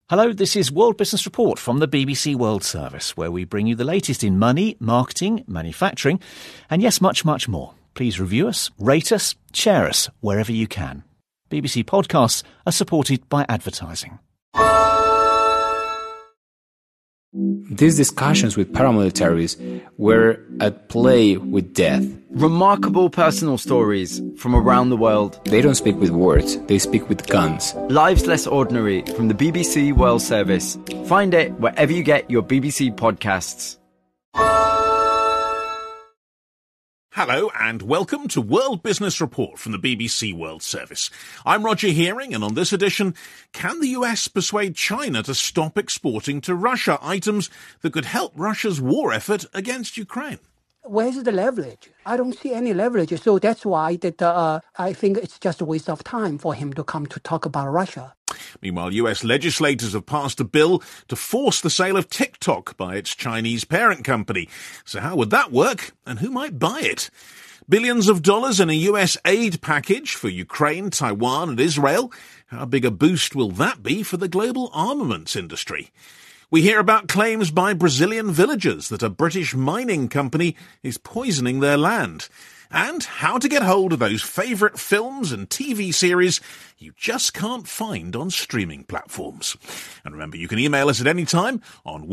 Hello, this is World Business Report from the BBC World Service, where we bring you the latest in money, marketing, manufacturing, and yes, much, much more. Please review us, rate us, share us wherever you can. BBC podcasts are supported by advertising. These discussions with paramilitaries were at play with death. Remarkable personal stories from around the world. They don't speak with words, they speak with guns. Lives Less Ordinary from the BBC World Service. Find it wherever you get your BBC podcasts. Hello and welcome to World Business Report from the BBC World Service. I'm Roger Hearing, and on this edition, can the US persuade China to stop exporting to Russia items that could help Russia's war effort against Ukraine? Where's the leverage? I don't see any leverage, so that's why I think it's just a waste of time for him to come to talk about Russia. Meanwhile, US legislators have passed a bill to force the sale of TikTok by its Chinese parent company. So how would that work, and who might buy it? Billions of dollars in a US aid package for Ukraine, Taiwan and Israel. How big a boost will that be for the global armaments industry? We hear about claims by Brazilian villagers that a British mining company is poisoning their land. And how to get hold of those favourite films and TV series you just can't find on streaming platforms. And remember, you can email us at any time on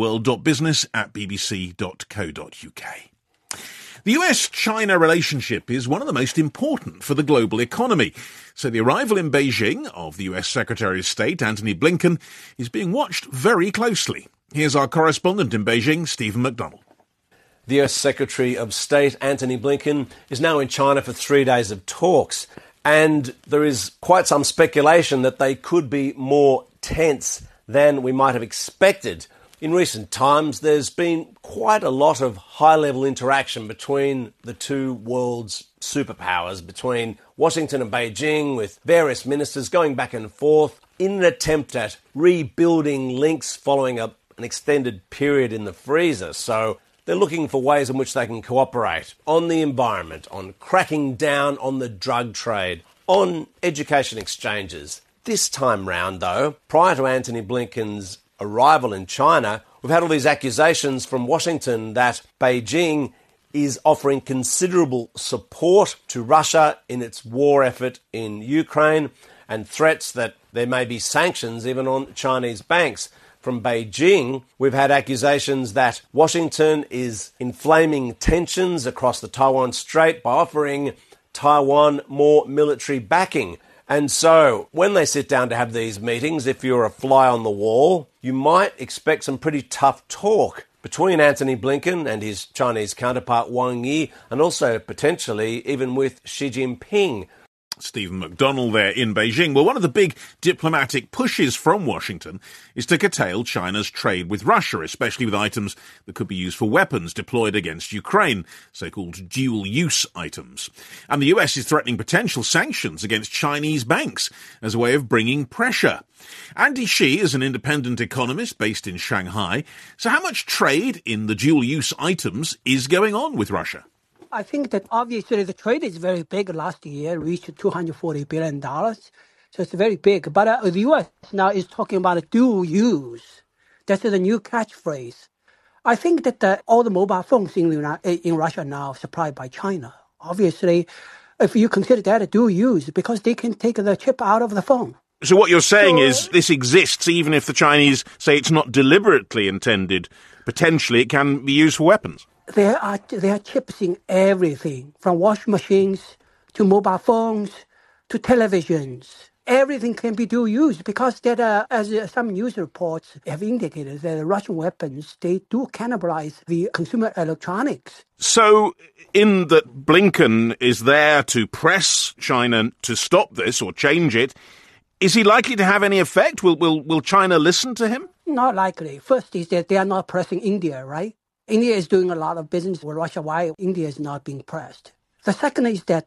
world.business@bbc.co.uk. The US-China relationship is one of the most important for the global economy. So the arrival in Beijing of the US Secretary of State, Antony Blinken, is being watched very closely. Here's our correspondent in Beijing, Stephen McDonnell. The US Secretary of State, Antony Blinken, is now in China for 3 days of talks. And there is quite some speculation that they could be more tense than we might have expected. In recent times, there's been quite a lot of high-level interaction between the two world's superpowers, between Washington and Beijing, with various ministers going back and forth in an attempt at rebuilding links following an extended period in the freezer. So they're looking for ways in which they can cooperate on the environment, on cracking down on the drug trade, on education exchanges. This time round, though, prior to Antony Blinken's arrival in China, we've had all these accusations from Washington that Beijing is offering considerable support to Russia in its war effort in Ukraine, and threats that there may be sanctions even on Chinese banks. From Beijing, we've had accusations that Washington is inflaming tensions across the Taiwan Strait by offering Taiwan more military backing. And so, when they sit down to have these meetings, if you're a fly on the wall, you might expect some pretty tough talk between Antony Blinken and his Chinese counterpart Wang Yi, and also potentially even with Xi Jinping. Stephen McDonnell there in Beijing. Well, one of the big diplomatic pushes from Washington is to curtail China's trade with Russia, especially with items that could be used for weapons deployed against Ukraine, so-called dual-use items. And the US is threatening potential sanctions against Chinese banks as a way of bringing pressure. Andy Shi is an independent economist based in Shanghai. So how much trade in the dual-use items is going on with Russia? I think that obviously the trade is very big. Last year reached $240 billion. So it's very big. But the U.S. now is talking about dual use. That's the new catchphrase. I think that all the mobile phones in Russia now are supplied by China. Obviously, if you consider that a dual use, because they can take the chip out of the phone. So what you're saying is this exists even if the Chinese say it's not deliberately intended. Potentially it can be used for weapons. There are chips in everything, from washing machines to mobile phones to televisions. Everything can be dual use because as some news reports have indicated, that Russian weapons, they do cannibalize the consumer electronics. So in that Blinken is there to press China to stop this or change it, is he likely to have any effect? Will China listen to him? Not likely. First is that they are not pressing India, right? India is doing a lot of business with Russia while India is not being pressed. The second is that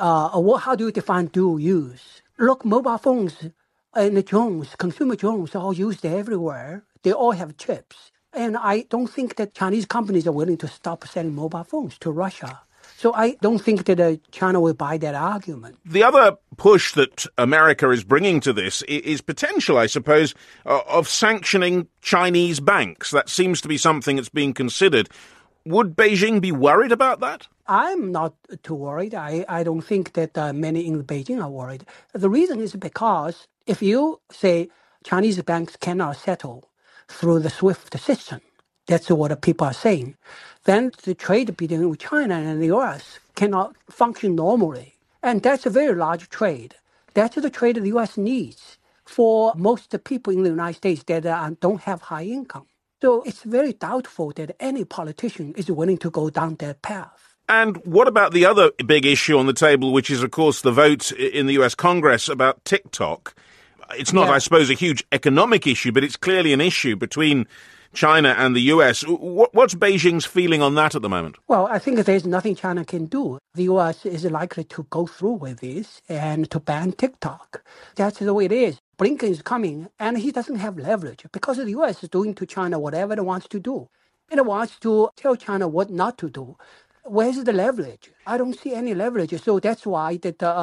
how do you define dual use? Look, mobile phones and the drones, consumer drones, are all used everywhere. They all have chips. And I don't think that Chinese companies are willing to stop selling mobile phones to Russia. So I don't think that China will buy that argument. The other push that America is bringing to this is potential, I suppose, of sanctioning Chinese banks. That seems to be something that's being considered. Would Beijing be worried about that? I'm not too worried. I don't think that many in Beijing are worried. The reason is because if you say Chinese banks cannot settle through the SWIFT system, that's what people are saying, then the trade between China and the U.S. cannot function normally. And that's a very large trade. That's the trade the U.S. needs for most people in the United States that don't have high income. So it's very doubtful that any politician is willing to go down that path. And what about the other big issue on the table, which is, of course, the vote in the US Congress about TikTok? It's not, I suppose, a huge economic issue, but it's clearly an issue between China and the US. What's Beijing's feeling on that at the moment? Well, I think there's nothing China can do. The US is likely to go through with this and to ban TikTok. That's the way it is. Blinken is coming, and he doesn't have leverage because the U.S. is doing to China whatever it wants to do. It wants to tell China what not to do. Where's the leverage? I don't see any leverage. So that's why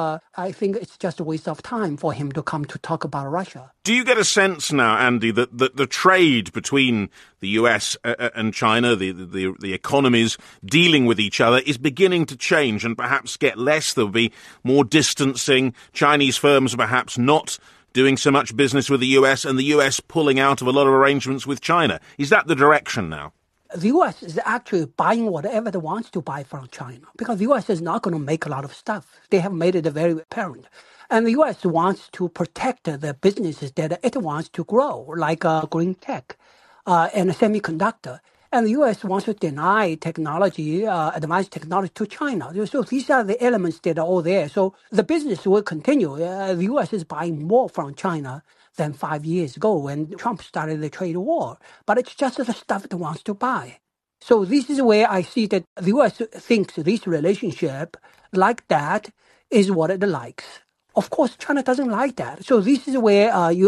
I think it's just a waste of time for him to come to talk about Russia. Do you get a sense now, Andy, that the trade between the US and China, the economies dealing with each other, is beginning to change and perhaps get less? There'll be more distancing. Chinese firms perhaps not doing so much business with the US, and the US pulling out of a lot of arrangements with China. Is that the direction now? The U.S. is actually buying whatever it wants to buy from China because the U.S. is not going to make a lot of stuff. They have made it very apparent. And the U.S. wants to protect the businesses that it wants to grow, like green tech and semiconductor. And the U.S. wants to deny technology, advanced technology to China. So these are the elements that are all there. So the business will continue. The U.S. is buying more from China than 5 years ago when Trump started the trade war. But it's just the stuff it wants to buy. So this is where I see that the U.S. thinks this relationship like that is what it likes. Of course, China doesn't like that. So this is where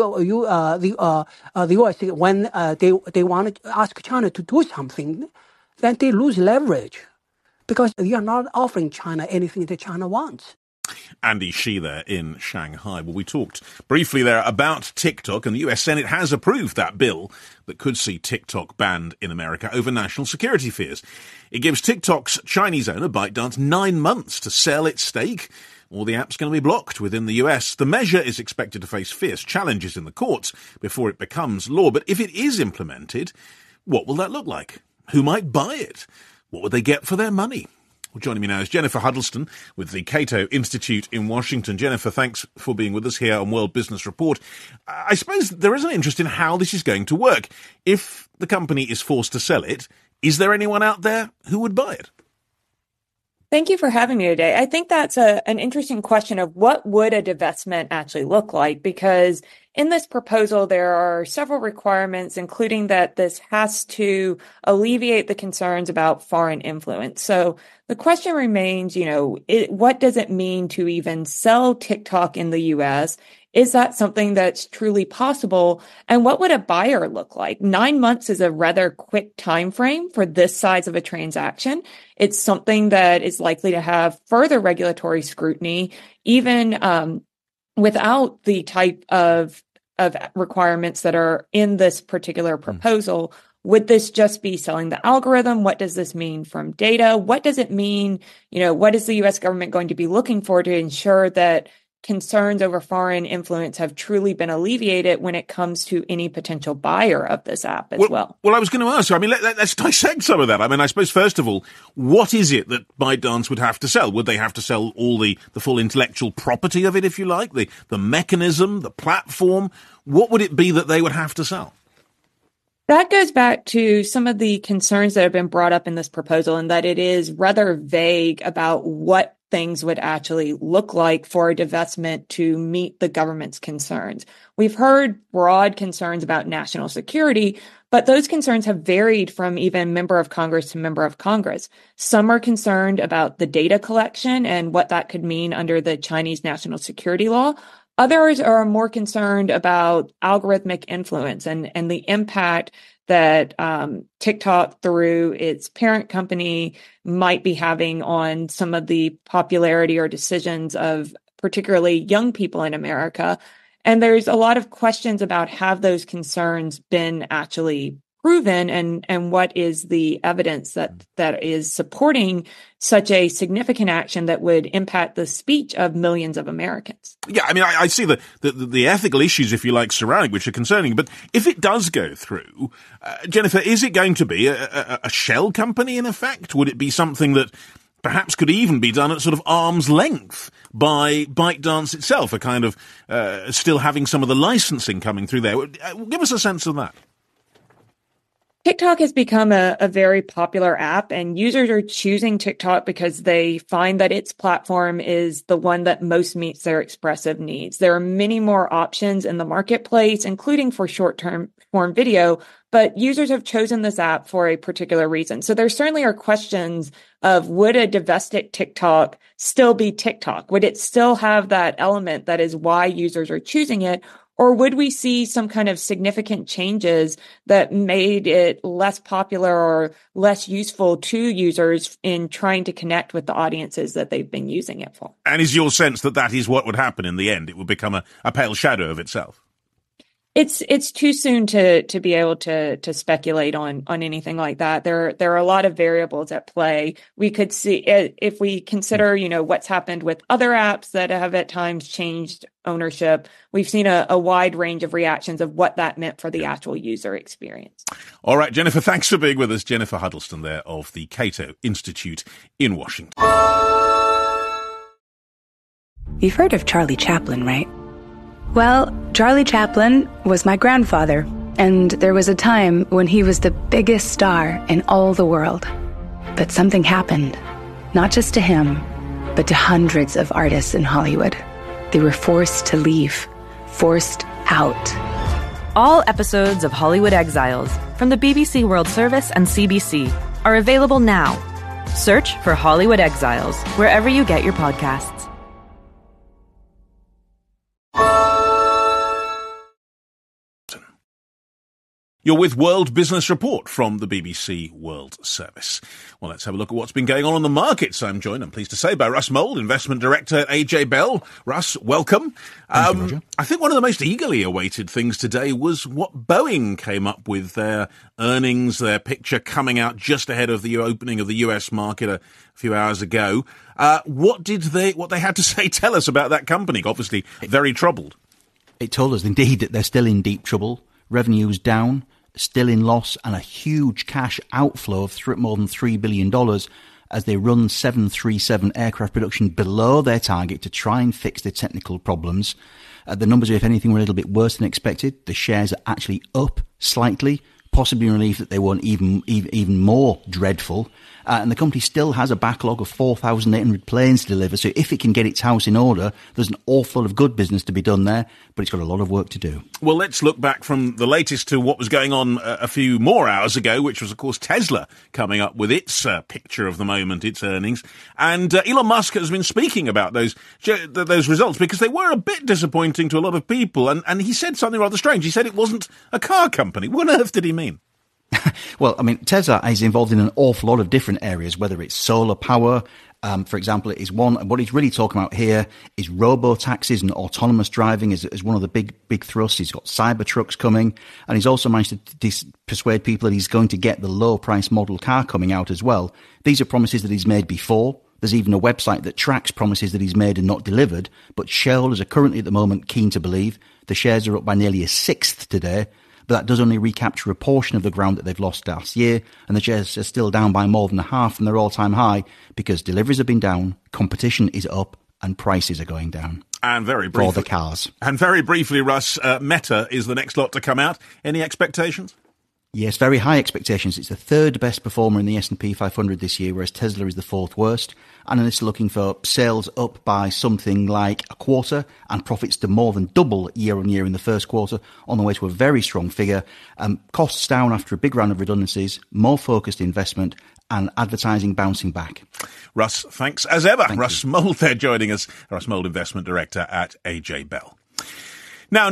the U.S. when they want to ask China to do something, then they lose leverage because you are not offering China anything that China wants. Andy Shi there in Shanghai. Well, we talked briefly there about TikTok, and the US Senate has approved that bill that could see TikTok banned in America over national security fears. It gives TikTok's Chinese owner, ByteDance, 9 months to sell its stake, or the app's going to be blocked within the US. The measure is expected to face fierce challenges in the courts before it becomes law. But if it is implemented, what will that look like? Who might buy it? What would they get for their money? Well, joining me now is Jennifer Huddleston with the Cato Institute in Washington. Jennifer, thanks for being with us here on World Business Report. I suppose there is an interest in how this is going to work. If the company is forced to sell it, is there anyone out there who would buy it? Thank you for having me today. I think that's an interesting question of what would a divestment actually look like, because in this proposal, there are several requirements, including that this has to alleviate the concerns about foreign influence. So the question remains, what does it mean to even sell TikTok in the U.S.? Is that something that's truly possible? And what would a buyer look like? 9 months is a rather quick time frame for this size of a transaction. It's something that is likely to have further regulatory scrutiny, even without the type of requirements that are in this particular proposal. Would this just be selling the algorithm? What does this mean from data? What does it mean? What is the U.S. government going to be looking for to ensure that concerns over foreign influence have truly been alleviated when it comes to any potential buyer of this app as well? Well, I was going to ask you, let's dissect some of that. I suppose, first of all, what is it that ByteDance would have to sell? Would they have to sell all the full intellectual property of it, if you like, the mechanism, the platform? What would it be that they would have to sell? That goes back to some of the concerns that have been brought up in this proposal, and that it is rather vague about what things would actually look like for a divestment to meet the government's concerns. We've heard broad concerns about national security, but those concerns have varied from even member of Congress to member of Congress. Some are concerned about the data collection and what that could mean under the Chinese national security law. Others are more concerned about algorithmic influence and the impact that TikTok, through its parent company, might be having on some of the popularity or decisions of particularly young people in America. And there's a lot of questions about, have those concerns been actually proven, and what is the evidence that is supporting such a significant action that would impact the speech of millions of Americans? Yeah, I mean, I see the ethical issues, if you like, surrounding which are concerning. But if it does go through, Jennifer, is it going to be a shell company in effect? Would it be something that perhaps could even be done at sort of arm's length by ByteDance itself, a kind of still having some of the licensing coming through there? Give us a sense of that. TikTok has become a very popular app, and users are choosing TikTok because they find that its platform is the one that most meets their expressive needs. There are many more options in the marketplace, including for short-term form video, but users have chosen this app for a particular reason. So there certainly are questions of, would a divested TikTok still be TikTok? Would it still have that element that is why users are choosing it? Or would we see some kind of significant changes that made it less popular or less useful to users in trying to connect with the audiences that they've been using it for? And is your sense that that is what would happen in the end? It would become a pale shadow of itself? It's too soon to be able to speculate on anything like that. There are a lot of variables at play. We could see, if we consider, what's happened with other apps that have at times changed ownership, we've seen a wide range of reactions of what that meant for the actual user experience. All right, Jennifer, thanks for being with us. Jennifer Huddleston there of the Cato Institute in Washington. You've heard of Charlie Chaplin, right? Well, Charlie Chaplin was my grandfather, and there was a time when he was the biggest star in all the world. But something happened, not just to him, but to hundreds of artists in Hollywood. They were forced to leave, forced out. All episodes of Hollywood Exiles from the BBC World Service and CBC are available now. Search for Hollywood Exiles wherever you get your podcasts. You're with World Business Report from the BBC World Service. Well, let's have a look at what's been going on the markets. I'm joined, I'm pleased to say, by Russ Mould, Investment Director at AJ Bell. Russ, welcome. Thank you, Roger. I think one of the most eagerly awaited things today was what Boeing came up with, their earnings, their picture coming out just ahead of the opening of the US market a few hours ago. What they had to say tell us about that company? Obviously very troubled. It told us indeed that they're still in deep trouble. Revenue's down, still in loss, and a huge cash outflow of more than $3 billion as they run 737 aircraft production below their target to try and fix the technical problems. The numbers, if anything, were a little bit worse than expected. The shares are actually up slightly, possibly in relief that they weren't even more dreadful. And the company still has a backlog of 4,800 planes to deliver. So if it can get its house in order, there's an awful lot of good business to be done there, but it's got a lot of work to do. Well, let's look back from the latest to what was going on a few more hours ago, which was, of course, Tesla coming up with its picture of the moment, its earnings. And Elon Musk has been speaking about those results because they were a bit disappointing to a lot of people. And he said something rather strange. He said it wasn't a car company. What on earth did he mean? Well, I mean, Tesla is involved in an awful lot of different areas, whether it's solar power, for example, is one. What he's really talking about here is robo-taxis and autonomous driving is one of the big thrusts. He's got cyber trucks coming, and he's also managed to persuade people that he's going to get the low-price model car coming out as well. These are promises that he's made before. There's even a website that tracks promises that he's made and not delivered, but shareholders are currently at the moment keen to believe. The shares are up by nearly a sixth today. But that does only recapture a portion of the ground that they've lost last year, and the shares are still down by more than half from their all-time high because deliveries have been down, competition is up, and prices are going down. And very briefly, for the cars. And very briefly, Russ, Meta is the next lot to come out. Any expectations? Yes, very high expectations. It's the third best performer in the S&P 500 this year, whereas Tesla is the fourth worst. Analysts are looking for sales up by something like a quarter and profits to more than double year on year in the first quarter, on the way to a very strong figure. Costs down after a big round of redundancies, more focused investment, and advertising bouncing back. Russ, thanks as ever. Thank Russ Mould there joining us, Russ Mould, Investment Director at AJ Bell. Now,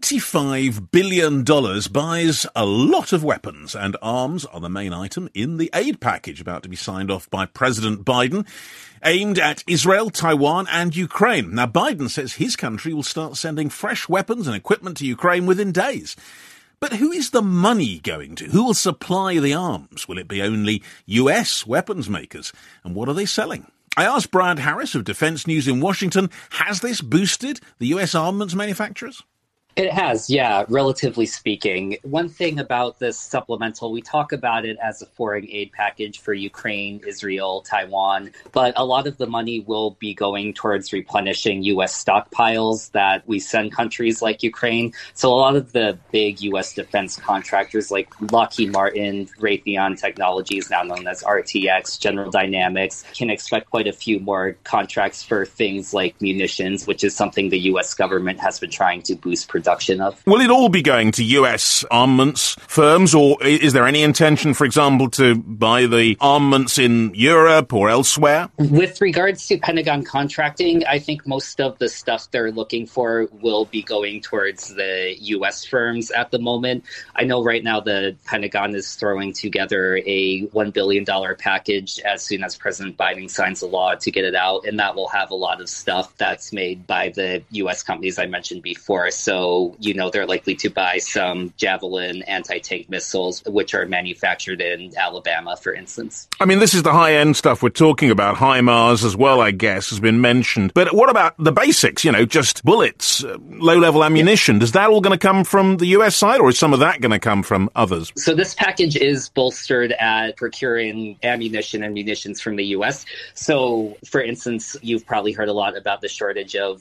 $95 billion buys a lot of weapons, and arms are the main item in the aid package about to be signed off by President Biden, aimed at Israel, Taiwan and Ukraine. Now, Biden says his country will start sending fresh weapons and equipment to Ukraine within days. But who is the money going to? Who will supply the arms? Will it be only US weapons makers? And what are they selling? I asked Brian Harris of Defense News in Washington, has this boosted the US armaments manufacturers? It has, yeah, relatively speaking. One thing about this supplemental, we talk about it as a foreign aid package for Ukraine, Israel, Taiwan, but a lot of the money will be going towards replenishing U.S. stockpiles that we send countries like Ukraine. So a lot of the big U.S. defense contractors like Lockheed Martin, Raytheon Technologies, now known as RTX, General Dynamics, can expect quite a few more contracts for things like munitions, which is something the U.S. government has been trying to boost production of. Will it all be going to US armaments firms, or is there any intention, for example, to buy the armaments in Europe or elsewhere? With regards to Pentagon contracting, I think most of the stuff they're looking for will be going towards the US firms at the moment. I know right now the Pentagon is throwing together a $1 billion package as soon as President Biden signs the law to get it out, and that will have a lot of stuff that's made by the US companies I mentioned before. So, they're likely to buy some Javelin anti-tank missiles, which are manufactured in Alabama, for instance. I mean, this is the high-end stuff we're talking about. HIMARS as well, I guess, has been mentioned. But what about the basics, just bullets, low-level ammunition? Is that all going to come from the US side, or is some of that going to come from others? So this package is bolstered at procuring ammunition and munitions from the US. So, for instance, you've probably heard a lot about the shortage of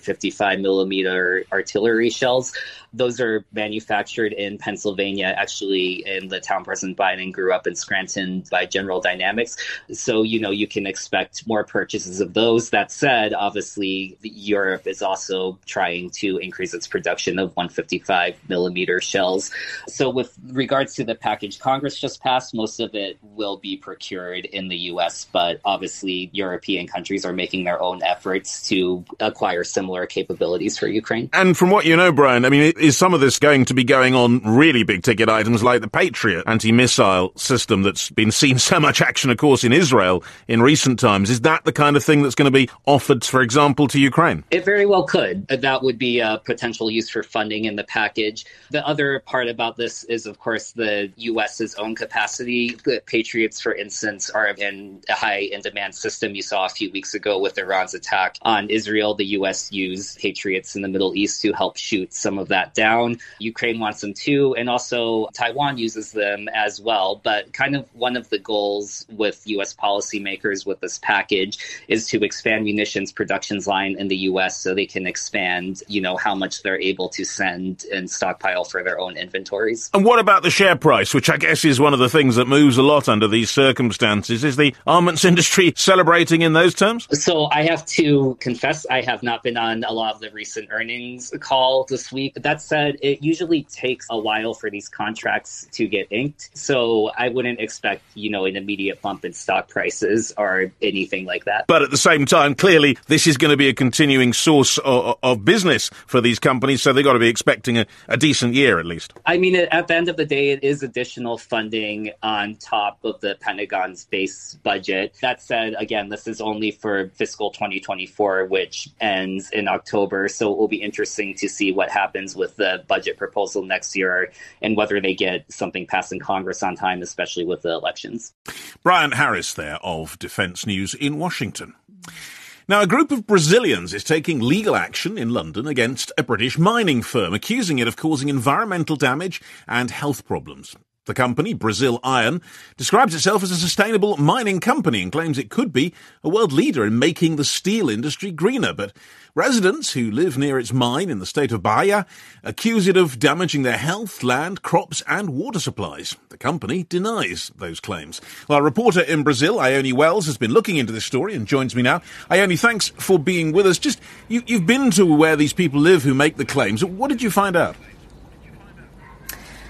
155 millimeter artillery shells. Those are manufactured in Pennsylvania, actually in the town President Biden grew up in, Scranton, by General Dynamics. So, you can expect more purchases of those. That said, obviously, Europe is also trying to increase its production of 155 millimeter shells. So with regards to the package Congress just passed, most of it will be procured in the U.S., but obviously European countries are making their own efforts to acquire similar capabilities for Ukraine. And from what you know, Brian, I mean, is some of this going to be going on really big ticket items like the Patriot anti-missile system that's been seen so much action, of course, in Israel in recent times? Is that the kind of thing that's going to be offered, for example, to Ukraine? It very well could. That would be a potential use for funding in the package. The other part about this is, of course, the U.S.'s own capacity. The Patriots, for instance, are in a high in-demand system. You saw a few weeks ago with Iran's attack on Israel, the U.S. used Patriots in the Middle East to help shoot some of that down. Ukraine wants them too, and also Taiwan uses them as well. But kind of one of the goals with U.S. policymakers with this package is to expand munitions productions line in the U.S. so they can expand, how much they're able to send and stockpile for their own inventories. And what about the share price, which I guess is one of the things that moves a lot under these circumstances? Is the armaments industry celebrating in those terms? So I have to confess, I have not been on a lot of the recent earnings call this week. That said, it usually takes a while for these contracts to get inked. So I wouldn't expect, an immediate bump in stock prices or anything like that. But at the same time, clearly, this is going to be a continuing source of business for these companies. So they've got to be expecting a decent year, at least. I mean, at the end of the day, it is additional funding on top of the Pentagon's base budget. That said, again, this is only for fiscal 2024, which ends in October. So it will be interesting to see what happens with the budget proposal next year and whether they get something passed in Congress on time, especially with the elections. Brian Harris there of Defense News in Washington. Now, a group of Brazilians is taking legal action in London against a British mining firm, accusing it of causing environmental damage and health problems. The company, Brazil Iron, describes itself as a sustainable mining company and claims it could be a world leader in making the steel industry greener. But residents who live near its mine in the state of Bahia accuse it of damaging their health, land, crops and water supplies. The company denies those claims. Well, our reporter in Brazil, Ione Wells, has been looking into this story and joins me now. Ione, thanks for being with us. You've been to where these people live who make the claims. What did you find out?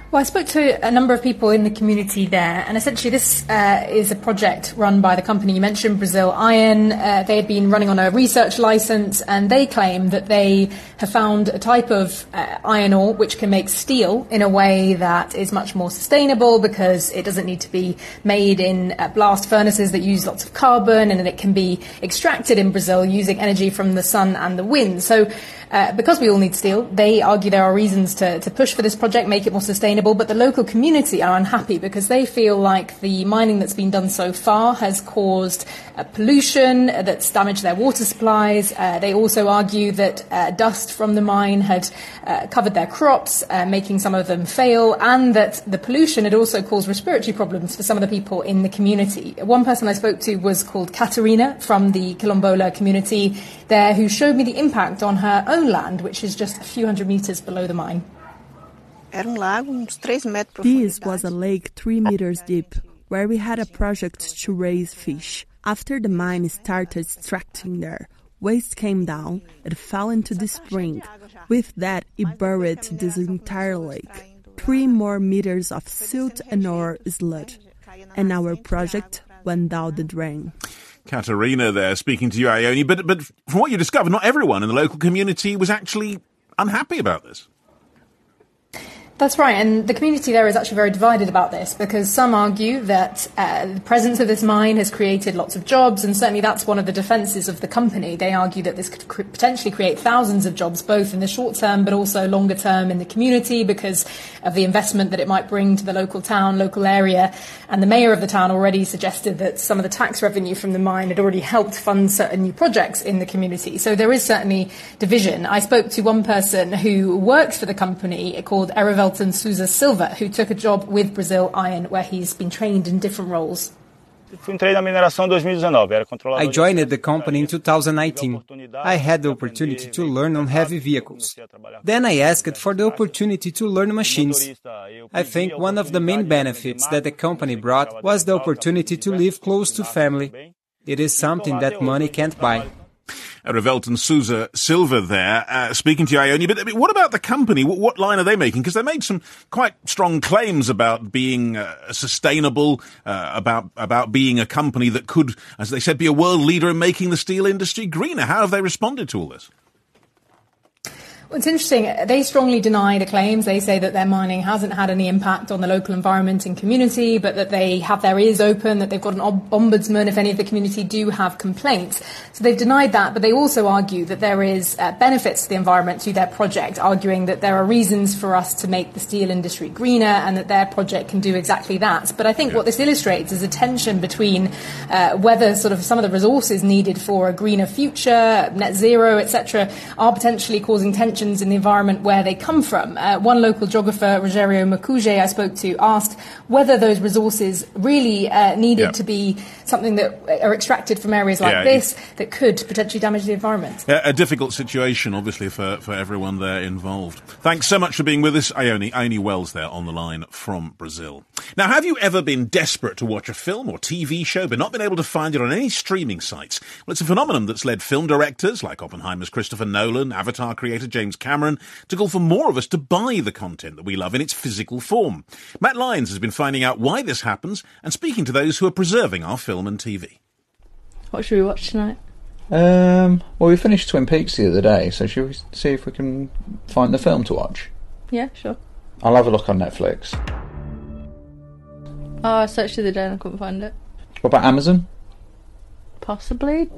Well, I spoke to a number of people in the community there, and essentially this is a project run by the company you mentioned, Brazil Iron. They had been running on a research license, and they claim that they have found a type of iron ore which can make steel in a way that is much more sustainable because it doesn't need to be made in blast furnaces that use lots of carbon, and it can be extracted in Brazil using energy from the sun and the wind. So because we all need steel, they argue there are reasons to push for this project, make it more sustainable, but the local community are unhappy because they feel like the mining that's been done so far has caused pollution that's damaged their water supplies. They also argue that dust from the mine had covered their crops, making some of them fail, and that the pollution had also caused respiratory problems for some of the people in the community. One person I spoke to was called Catarina from the Quilombola community there, who showed me the impact on her own land, which is just a few hundred meters below the mine. This was a lake 3 meters deep, where we had a project to raise fish. After the mine started extracting there, waste came down, it fell into the spring. With that, it buried this entire lake. 3 more meters of silt and ore sludge, and our project went down the drain. Catarina there speaking to you, Ione, but from what you discovered, not everyone in the local community was actually unhappy about this. That's right, and the community there is actually very divided about this because some argue that the presence of this mine has created lots of jobs, and certainly that's one of the defences of the company. They argue that this could potentially create thousands of jobs, both in the short term but also longer term in the community because of the investment that it might bring to the local town, local area. And the mayor of the town already suggested that some of the tax revenue from the mine had already helped fund certain new projects in the community. So there is certainly division. I spoke to one person who works for the company called Erivelton Souza Silva, who took a job with Brazil Iron where he's been trained in different roles. I joined the company in 2019. I had the opportunity to learn on heavy vehicles. Then I asked for the opportunity to learn machines. I think one of the main benefits that the company brought was the opportunity to live close to family. It is something that money can't buy. Erivelton Souza Silva there, speaking to you, Ione. But I mean, what about the company? What line are they making? Because they made some quite strong claims about being sustainable, about being a company that could, as they said, be a world leader in making the steel industry greener. How have they responded to all this? Well, it's interesting. They strongly deny the claims. They say that their mining hasn't had any impact on the local environment and community, but that they have their ears open, that they've got an ombudsman if any of the community do have complaints. So they've denied that, but they also argue that there is benefits to the environment to their project, arguing that there are reasons for us to make the steel industry greener and that their project can do exactly that. But I think what this illustrates is a tension between whether sort of some of the resources needed for a greener future, net zero, etc., are potentially causing tension in the environment where they come from. One local geographer, Rogério Macuje, I spoke to, asked whether those resources really needed to be something that are extracted from areas like this that could potentially damage the environment. A difficult situation, obviously, for everyone there involved. Thanks so much for being with us, Ione Wells there on the line from Brazil. Now, have you ever been desperate to watch a film or TV show but not been able to find it on any streaming sites? Well, it's a phenomenon that's led film directors like Oppenheimer's Christopher Nolan, Avatar creator James Cameron, to call for more of us to buy the content that we love in its physical form. Matt Lyons has been finding out why this happens and speaking to those who are preserving our film and TV. What should we watch tonight? Well, we finished Twin Peaks the other day, so should we see if we can find the film to watch? Yeah, sure. I'll have a look on Netflix. Oh, I searched the other day and I couldn't find it. What about Amazon? Possibly.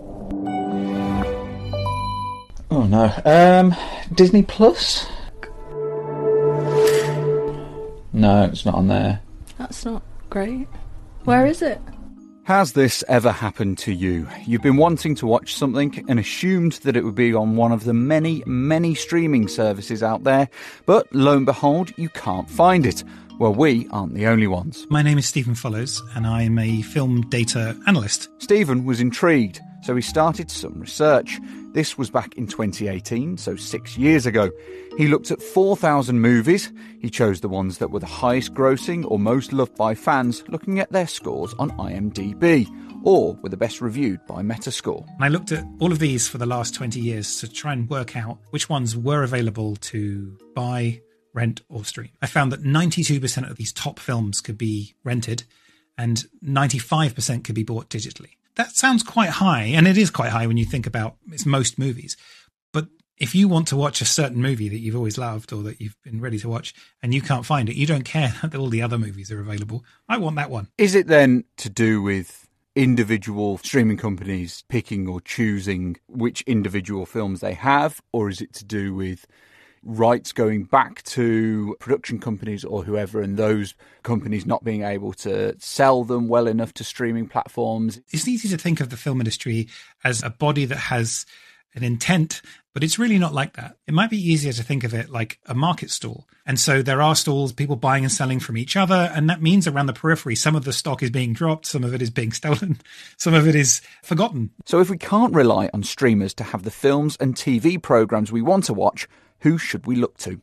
Oh no. Disney Plus? No, it's not on there. That's not great. Where is it? Has this ever happened to you? You've been wanting to watch something and assumed that it would be on one of the many, many streaming services out there, but lo and behold, you can't find it. Well, we aren't the only ones. My name is Stephen Follows, and I'm a film data analyst. Stephen was intrigued, so he started some research. This was back in 2018, so 6 years ago. He looked at 4,000 movies. He chose the ones that were the highest grossing or most loved by fans, looking at their scores on IMDb, or were the best reviewed by Metascore. And I looked at all of these for the last 20 years to try and work out which ones were available to buy rent or stream. I found that 92% of these top films could be rented and 95% could be bought digitally. That sounds quite high, and it is quite high when you think about it's most movies. But if you want to watch a certain movie that you've always loved or that you've been ready to watch and you can't find it, you don't care that all the other movies are available. I want that one. Is it then to do with individual streaming companies picking or choosing which individual films they have, or is it to do with rights going back to production companies or whoever, and those companies not being able to sell them well enough to streaming platforms? It's easy to think of the film industry as a body that has an intent, but it's really not like that. It might be easier to think of it like a market stall. And so there are stalls, people buying and selling from each other. And that means around the periphery, some of the stock is being dropped, some of it is being stolen, some of it is forgotten. So if we can't rely on streamers to have the films and TV programs we want to watch, who should we look to?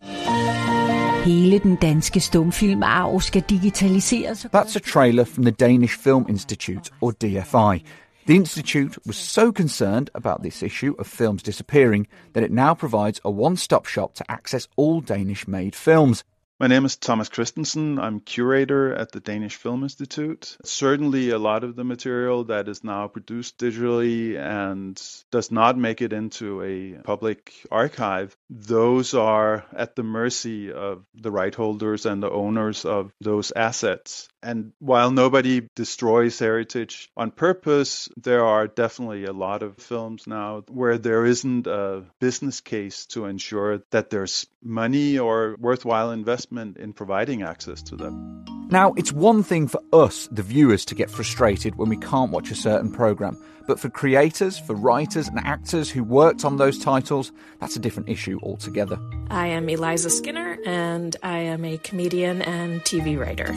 Hele den danske stumfilmarv skal digitaliseres. That's a trailer from the Danish Film Institute, or DFI. The Institute was so concerned about this issue of films disappearing that it now provides a one-stop shop to access all Danish-made films. My name is Thomas Christensen. I'm curator at the Danish Film Institute. Certainly a lot of the material that is now produced digitally and does not make it into a public archive, those are at the mercy of the right holders and the owners of those assets. And while nobody destroys heritage on purpose, there are definitely a lot of films now where there isn't a business case to ensure that there's money or worthwhile investment in providing access to them. Now, it's one thing for us, the viewers, to get frustrated when we can't watch a certain programme. But for creators, for writers and actors who worked on those titles, that's a different issue altogether. I am Eliza Skinner, and I am a comedian and TV writer.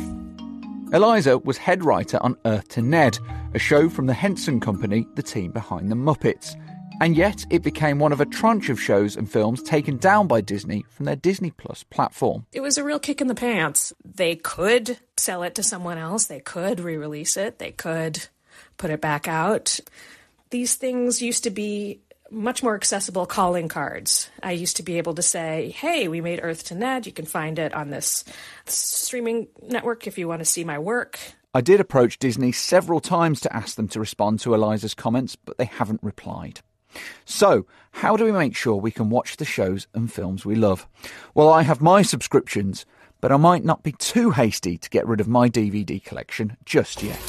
Eliza was head writer on Earth to Ned, a show from the Henson Company, the team behind The Muppets. And yet it became one of a tranche of shows and films taken down by Disney from their Disney Plus platform. It was a real kick in the pants. They could sell it to someone else. They could re-release it. They could put it back out. These things used to be much more accessible calling cards. I used to be able to say, hey, we made Earth to Ned. You can find it on this streaming network if you want to see my work. I did approach Disney several times to ask them to respond to Eliza's comments, but they haven't replied. So, how do we make sure we can watch the shows and films we love? Well, I have my subscriptions, but I might not be too hasty to get rid of my DVD collection just yet.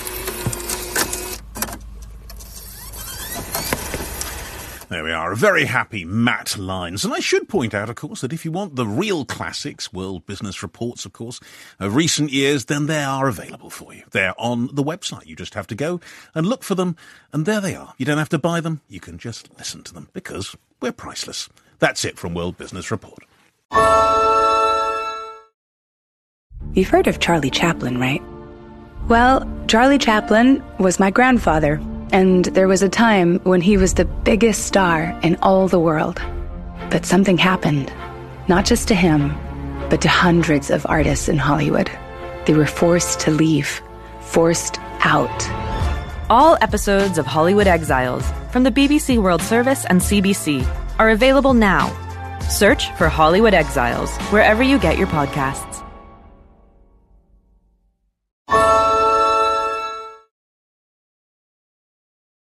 There we are, a very happy Matt Lyons. And I should point out, of course, that if you want the real classics, World Business Reports, of course, of recent years, then they are available for you. They're on the website. You just have to go and look for them, and there they are. You don't have to buy them. You can just listen to them, because we're priceless. That's it from World Business Report. You've heard of Charlie Chaplin, right? Well, Charlie Chaplin was my grandfather. And there was a time when he was the biggest star in all the world. But something happened, not just to him, but to hundreds of artists in Hollywood. They were forced to leave, forced out. All episodes of Hollywood Exiles from the BBC World Service and CBC are available now. Search for Hollywood Exiles wherever you get your podcasts.